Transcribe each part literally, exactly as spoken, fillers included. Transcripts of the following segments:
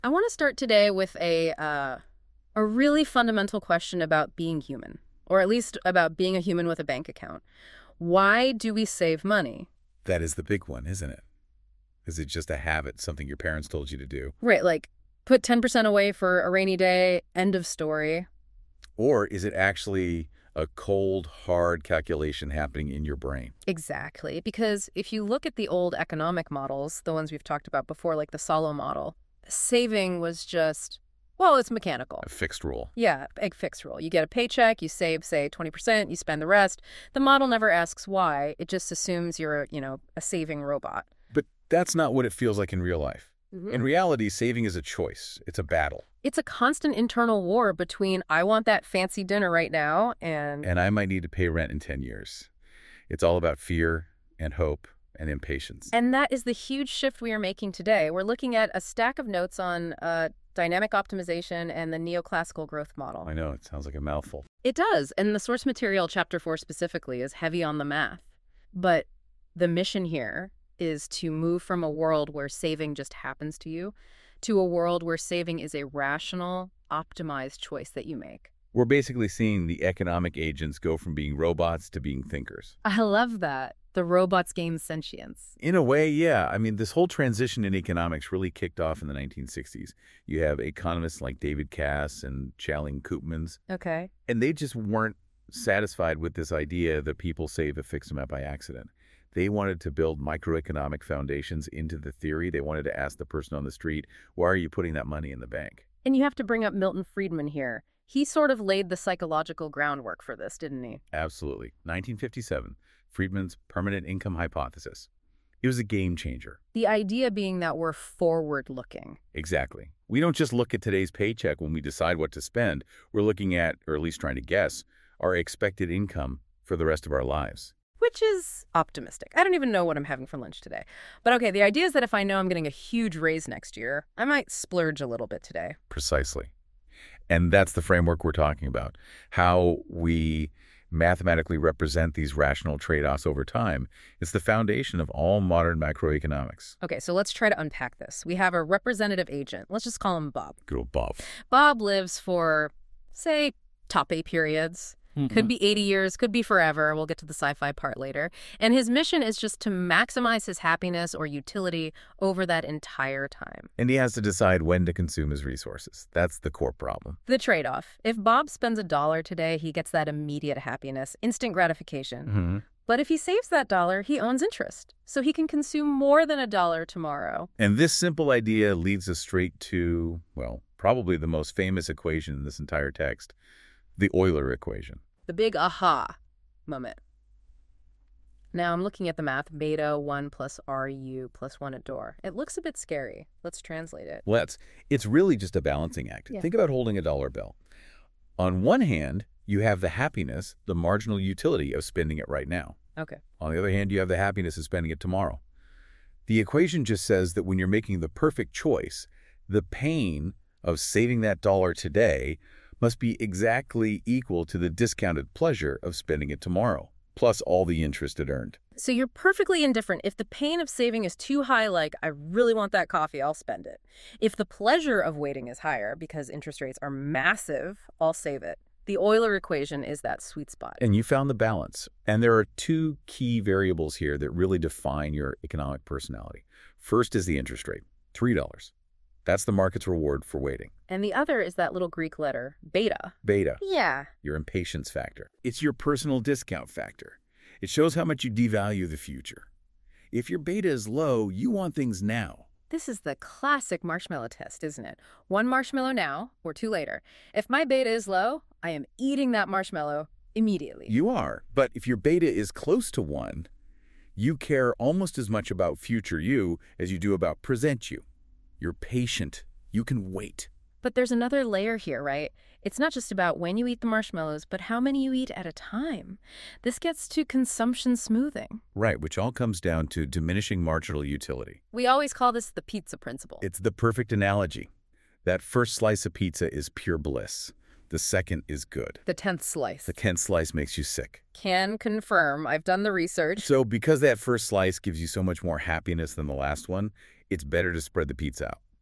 I want to start today with a uh, a really fundamental question about being human, or at least about being a human with a bank account. Why do we save money? That is the big one, isn't it? Is it just a habit, something your parents told you to do? Right, like put ten percent away for a rainy day, end of story. Or is it actually a cold, hard calculation happening in your brain? Exactly, because if you look at the old economic models, the ones we've talked about before, like the Solow model, saving was just, well, it's mechanical. A fixed rule. Yeah, egg fix rule. You get a paycheck, you save, say, twenty percent, you spend the rest. The model never asks why. It just assumes you're, you know, a saving robot. But that's not what it feels like in real life. Mm-hmm. In reality, saving is a choice. It's a battle. It's a constant internal war between I want that fancy dinner right now and... And I might need to pay rent in ten years. It's all about fear and hope and impatience. And that is the huge shift we are making today. We're looking at a stack of notes on uh, dynamic optimization and the neoclassical growth model. I know, it sounds like a mouthful. It does, and the source material, chapter four specifically, is heavy on the math. But the mission here is to move from a world where saving just happens to you to a world where saving is a rational, optimized choice that you make. We're basically seeing the economic agents go from being robots to being thinkers. I love that. The robots gain sentience. In a way, yeah. I mean, this whole transition in economics really kicked off in the nineteen sixties. You have economists like David Cass and Chaling Koopmans, Okay. and they just weren't satisfied with this idea that people save a fixed amount by accident. They wanted to build microeconomic foundations into the theory. They wanted to ask the person on the street, why are you putting that money in the bank? And you have to bring up Milton Friedman here. He sort of laid the psychological groundwork for this, didn't he? Absolutely. nineteen fifty-seven, Friedman's permanent income hypothesis. It was a game changer. The idea being that we're forward-looking. Exactly. We don't just look at today's paycheck when we decide what to spend. We're looking at, or at least trying to guess, our expected income for the rest of our lives. Which is optimistic. I don't even know what I'm having for lunch today. But okay, the idea is that if I know I'm getting a huge raise next year, I might splurge a little bit today. Precisely. And that's the framework we're talking about. How we mathematically represent these rational trade-offs over time. It's the foundation of all modern macroeconomics. Okay, so let's try to unpack this. We have a representative agent. Let's just call him Bob. Good old Bob. Bob lives for, say, top eight periods. Mm-hmm. Could be eighty years, could be forever. We'll get to the sci-fi part later. And his mission is just to maximize his happiness or utility over that entire time. And he has to decide when to consume his resources. That's the core problem. The trade-off. If Bob spends a dollar today, he gets that immediate happiness, instant gratification. Mm-hmm. But if he saves that dollar, he owns interest. So he can consume more than a dollar tomorrow. And this simple idea leads us straight to, well, probably the most famous equation in this entire text, the Euler equation. The big aha moment. Now I'm looking at the math, beta one plus ru plus one at door. It looks a bit scary. Let's translate it. Let's. It's really just a balancing act. Yeah. Think about holding a dollar bill. On one hand, you have the happiness, the marginal utility of spending it right now. Okay. On the other hand, you have the happiness of spending it tomorrow. The equation just says that when you're making the perfect choice, the pain of saving that dollar today must be exactly equal to the discounted pleasure of spending it tomorrow, plus all the interest it earned. So you're perfectly indifferent. If the pain of saving is too high, like, I really want that coffee, I'll spend it. If the pleasure of waiting is higher, because interest rates are massive, I'll save it. The Euler equation is that sweet spot. And you found the balance. And there are two key variables here that really define your economic personality. First is the interest rate, three dollars. That's the market's reward for waiting. And the other is that little Greek letter, beta. Beta, Yeah. your impatience factor. It's your personal discount factor. It shows how much you devalue the future. If your beta is low, you want things now. This is the classic marshmallow test, isn't it? One marshmallow now or two later. If my beta is low, I am eating that marshmallow immediately. You are. But if your beta is close to one, you care almost as much about future you as you do about present you. You're patient. You can wait. But there's another layer here, right? It's not just about when you eat the marshmallows, but how many you eat at a time. This gets to consumption smoothing. Right, which all comes down to diminishing marginal utility. We always call this the pizza principle. It's the perfect analogy. That first slice of pizza is pure bliss. The second is good. The tenth slice. The tenth slice makes you sick. Can confirm. I've done the research. So because that first slice gives you so much more happiness than the last one, it's better to spread the pizza out.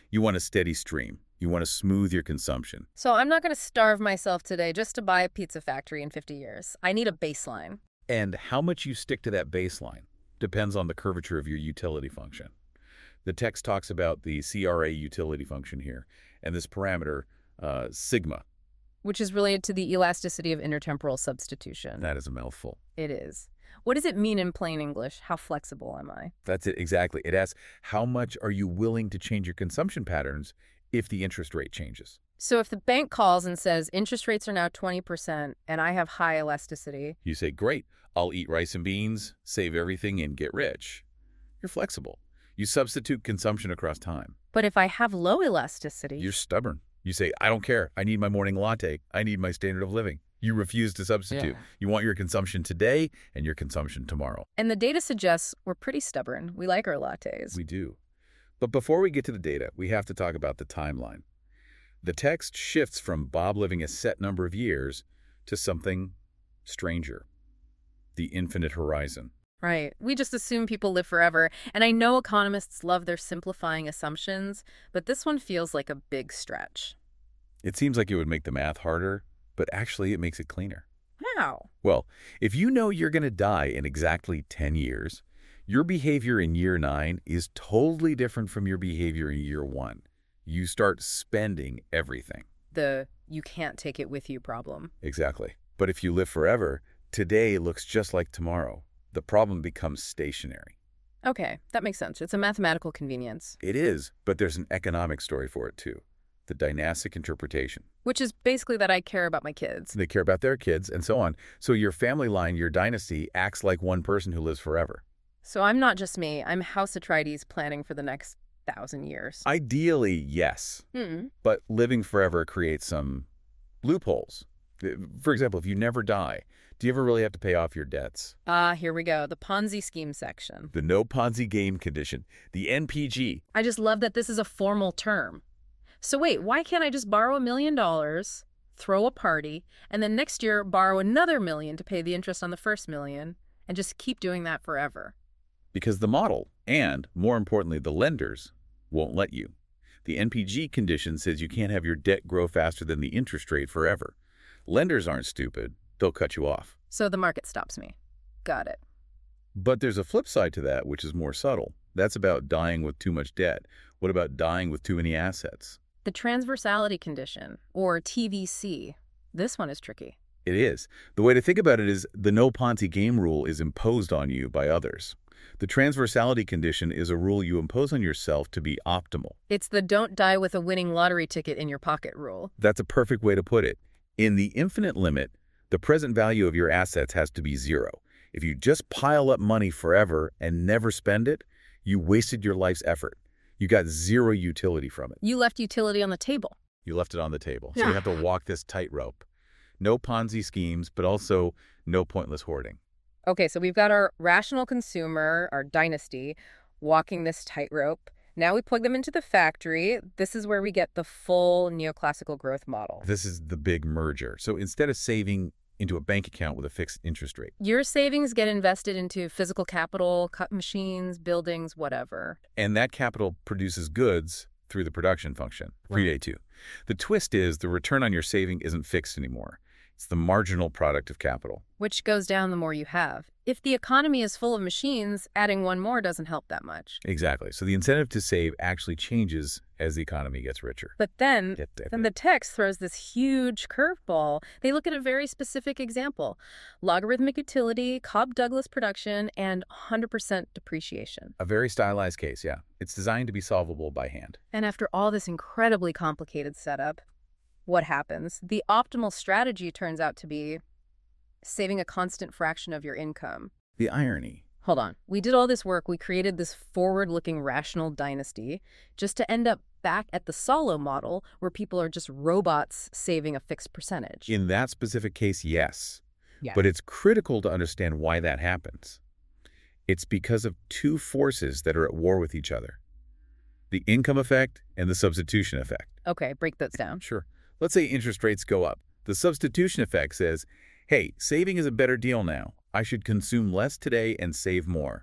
You want a steady stream. You want to smooth your consumption. So I'm not going to starve myself today just to buy a pizza factory in fifty years. I need a baseline. And how much you stick to that baseline depends on the curvature of your utility function. The text talks about the C R A utility function here, and this parameter, uh, sigma. Which is related to the elasticity of intertemporal substitution. That is a mouthful. It is. What does it mean in plain English? How flexible am I? That's it, exactly. It asks, how much are you willing to change your consumption patterns if the interest rate changes? So if the bank calls and says interest rates are now twenty percent and I have high elasticity. You say, great, I'll eat rice and beans, save everything, and get rich. You're flexible. You substitute consumption across time. But if I have low elasticity. You're stubborn. You say, I don't care. I need my morning latte. I need my standard of living. You refuse to substitute. Yeah. You want your consumption today and your consumption tomorrow. And the data suggests we're pretty stubborn. We like our lattes. We do. But before we get to the data, we have to talk about the timeline. The text shifts from Bob living a set number of years to something stranger, the infinite horizon. Right. We just assume people live forever. And I know economists love their simplifying assumptions, but this one feels like a big stretch. It seems like it would make the math harder, but actually it makes it cleaner. How? Well, if you know you're going to die in exactly ten years, your behavior in year nine is totally different from your behavior in year one. You start spending everything. The you can't take it with you problem. Exactly. But if you live forever, today looks just like tomorrow. The problem becomes stationary. Okay, that makes sense. It's a mathematical convenience. It is, but there's an economic story for it too. The dynastic interpretation. Which is basically that I care about my kids. They care about their kids and so on. So your family line, your dynasty, acts like one person who lives forever. So I'm not just me. I'm House Atreides planning for the next thousand years. Ideally, yes. Hmm. But living forever creates some loopholes. For example, if you never die, do you ever really have to pay off your debts? Ah, here we go. The Ponzi scheme section. The no Ponzi game condition, the N P G. I just love that this is a formal term. So wait, why can't I just borrow a million dollars, throw a party, and then next year borrow another million to pay the interest on the first million, and just keep doing that forever? Because the model, and more importantly, the lenders, won't let you. The N P G condition says you can't have your debt grow faster than the interest rate forever. Lenders aren't stupid. They'll cut you off. So the market stops me. Got it. But there's a flip side to that, which is more subtle. That's about dying with too much debt. What about dying with too many assets? The transversality condition, or T V C. This one is tricky. It is. The way to think about it is the no Ponzi game rule is imposed on you by others. The transversality condition is a rule you impose on yourself to be optimal. It's the don't die with a winning lottery ticket in your pocket rule. That's a perfect way to put it. In the infinite limit, the present value of your assets has to be zero. If you just pile up money forever and never spend it, you wasted your life's effort. You got zero utility from it. You left utility on the table. You left it on the table. So you have to walk this tightrope. No Ponzi schemes, but also no pointless hoarding. Okay, so we've got our rational consumer, our dynasty, walking this tightrope. Now we plug them into the factory. This is where we get the full neoclassical growth model. This is the big merger. So instead of saving into a bank account with a fixed interest rate, your savings get invested into physical capital, cut machines, buildings, whatever. And that capital produces goods through the production function, three day two. The twist is the return on your saving isn't fixed anymore. It's the marginal product of capital. Which goes down the more you have. If the economy is full of machines, adding one more doesn't help that much. Exactly. So the incentive to save actually changes as the economy gets richer. But then, then the text throws this huge curveball. They look at a very specific example. Logarithmic utility, Cobb-Douglas production, and one hundred percent depreciation. A very stylized case, yeah. It's designed to be solvable by hand. And after all this incredibly complicated setup, what happens? The optimal strategy turns out to be saving a constant fraction of your income. The irony. Hold on. We did all this work. We created this forward-looking rational dynasty just to end up back at the Solow model where people are just robots saving a fixed percentage. In that specific case, yes. Yes. But it's critical to understand why that happens. It's because of two forces that are at war with each other. The income effect and the substitution effect. Okay, break those down. Sure. Let's say interest rates go up. The substitution effect says, hey, saving is a better deal now. I should consume less today and save more.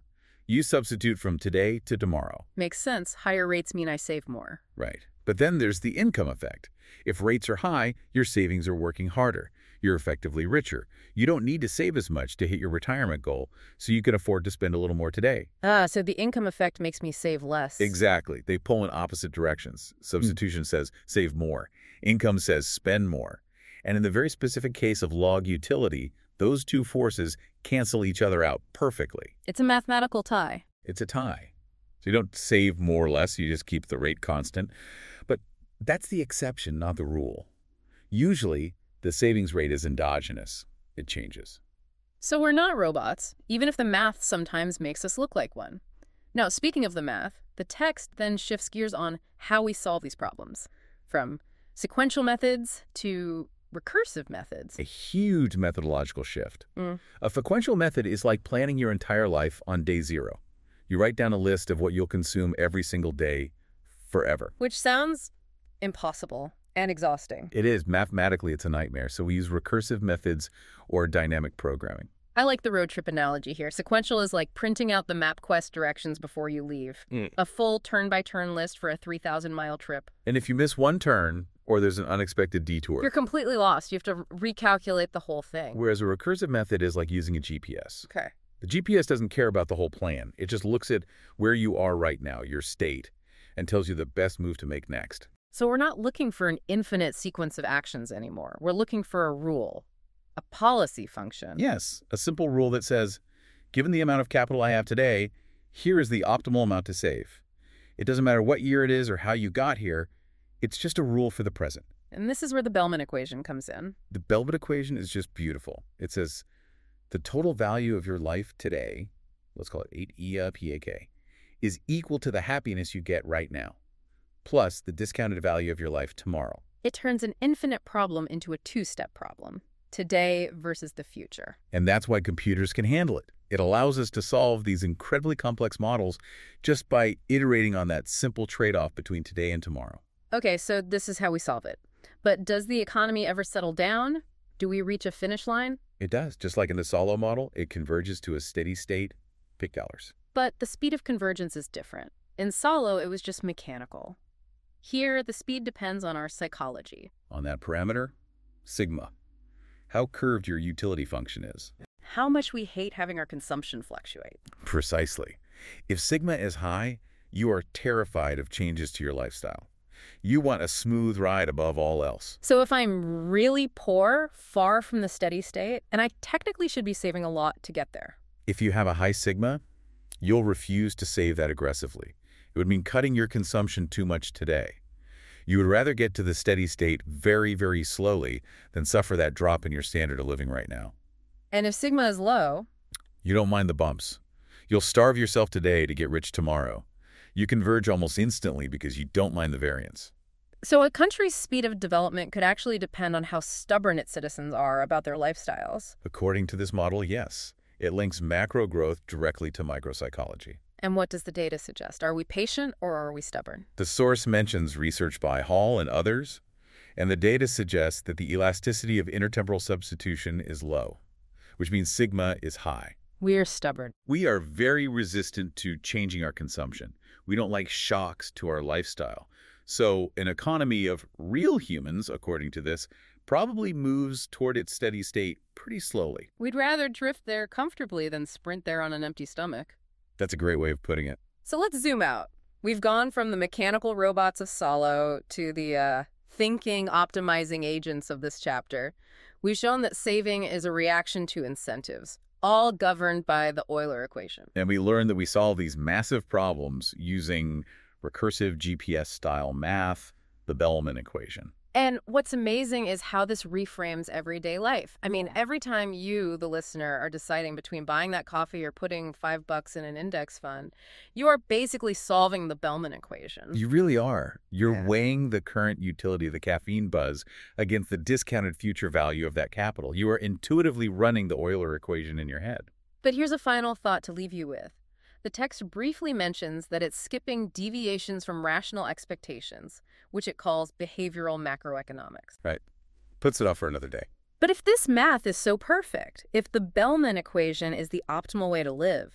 You substitute from today to tomorrow. Makes sense. Higher rates mean I save more. Right. But then there's the income effect. If rates are high, your savings are working harder. You're effectively richer. You don't need to save as much to hit your retirement goal, so you can afford to spend a little more today. Ah, so the income effect makes me save less. Exactly. They pull in opposite directions. Substitution mm. says save more. Income says spend more. And in the very specific case of log utility, those two forces cancel each other out perfectly. It's a mathematical tie. It's a tie. So you don't save more or less, you just keep the rate constant. But that's the exception, not the rule. Usually, the savings rate is endogenous. It changes. So we're not robots, even if the math sometimes makes us look like one. Now, speaking of the math, the text then shifts gears on how we solve these problems, from sequential methods to recursive methods. A huge methodological shift. Mm. A sequential method is like planning your entire life on day zero. You write down a list of what you'll consume every single day forever. Which sounds impossible and exhausting. It is. Mathematically, it's a nightmare. So we use recursive methods or dynamic programming. I like the road trip analogy here. Sequential is like printing out the MapQuest directions before you leave. Mm. A full turn-by-turn list for a three thousand mile trip. And if you miss one turn, or there's an unexpected detour, you're completely lost. You have to recalculate the whole thing. Whereas a recursive method is like using a G P S. Okay. The G P S doesn't care about the whole plan. It just looks at where you are right now, your state, and tells you the best move to make next. So we're not looking for an infinite sequence of actions anymore. We're looking for a rule, a policy function. Yes, a simple rule that says, given the amount of capital I have today, here is the optimal amount to save. It doesn't matter what year it is or how you got here. It's just a rule for the present. And this is where the Bellman equation comes in. The Bellman equation is just beautiful. It says the total value of your life today, let's call it eight E A P A K, is equal to the happiness you get right now, plus the discounted value of your life tomorrow. It turns an infinite problem into a two-step problem, today versus the future. And that's why computers can handle it. It allows us to solve these incredibly complex models just by iterating on that simple trade-off between today and tomorrow. Okay, so this is how we solve it. But does the economy ever settle down? Do we reach a finish line? It does. Just like in the Solow model, it converges to a steady state, pick dollars. But the speed of convergence is different. In Solow, it was just mechanical. Here, the speed depends on our psychology. On that parameter, sigma. How curved your utility function is. How much we hate having our consumption fluctuate. Precisely. If sigma is high, you are terrified of changes to your lifestyle. You want a smooth ride above all else. So if I'm really poor, far from the steady state, and I technically should be saving a lot to get there. If you have a high sigma, you'll refuse to save that aggressively. It would mean cutting your consumption too much today. You would rather get to the steady state very, very slowly than suffer that drop in your standard of living right now. And if sigma is low? You don't mind the bumps. You'll starve yourself today to get rich tomorrow. You converge almost instantly because you don't mind the variance. So a country's speed of development could actually depend on how stubborn its citizens are about their lifestyles. According to this model, yes. It links macro growth directly to micropsychology. And what does the data suggest? Are we patient or are we stubborn? The source mentions research by Hall and others, and the data suggests that the elasticity of intertemporal substitution is low, which means sigma is high. We're stubborn. We are very resistant to changing our consumption. We don't like shocks to our lifestyle. So an economy of real humans, according to this, probably moves toward its steady state pretty slowly. We'd rather drift there comfortably than sprint there on an empty stomach. That's a great way of putting it. So let's zoom out. We've gone from the mechanical robots of Solow to the uh, thinking, optimizing agents of this chapter. We've shown that saving is a reaction to incentives, all governed by the Euler equation. And we learned that we solve these massive problems using recursive G P S-style math, the Bellman equation. And what's amazing is how this reframes everyday life. I mean, every time you, the listener, are deciding between buying that coffee or putting five bucks in an index fund, you are basically solving the Bellman equation. You really are. You're Yeah. weighing the current utility of the caffeine buzz against the discounted future value of that capital. You are intuitively running the Euler equation in your head. But here's a final thought to leave you with. The text briefly mentions that it's skipping deviations from rational expectations, which it calls behavioral macroeconomics. Right. Puts it off for another day. But if this math is so perfect, if the Bellman equation is the optimal way to live,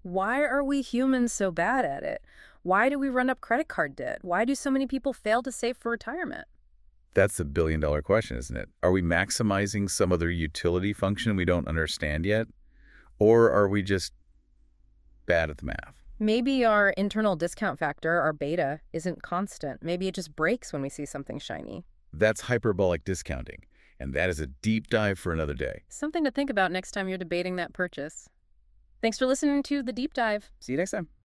Why are we humans so bad at it? Why do we run up credit card debt? Why do so many people fail to save for retirement? That's the billion-dollar question, isn't it? Are we maximizing some other utility function we don't understand yet? Or are we just bad at the math? Maybe our internal discount factor, our beta, isn't constant. Maybe it just breaks when we see something shiny. That's hyperbolic discounting, and that is a deep dive for another day. Something to think about next time you're debating that purchase. Thanks for listening to The Deep Dive. See you next time.